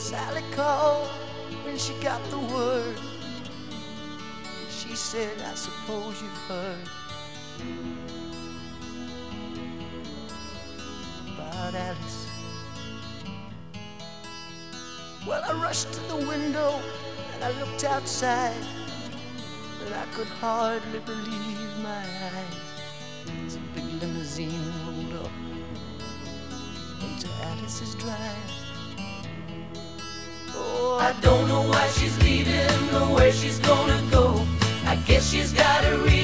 Sally called when she got the word. She said, I suppose you've heard about Alice. Well, I rushed to the window and I looked outside, and I could hardly believe my eyes as a big limousine rolled up into Alice's drive. Oh, I don't know why she's leaving or where she's gonna go. I guess she's got a reason.